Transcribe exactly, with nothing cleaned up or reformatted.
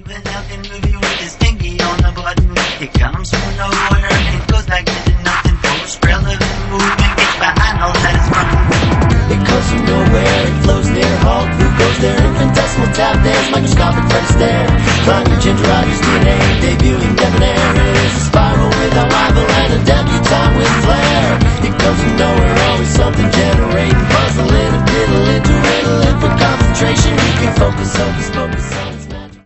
moving out in movie with his pinky on the button. It comes from nowhere and it goes back into nothing. Post relevant movement gets behind all that is running. It comes from nowhere, it flows near Hulk. Who goes there? Infinitesimal tap dance, microscopic Fred Astaire. Climbing Ginger Rogers' D N A, debuting debonair. It is a spiral with a rival and a debutante with flair.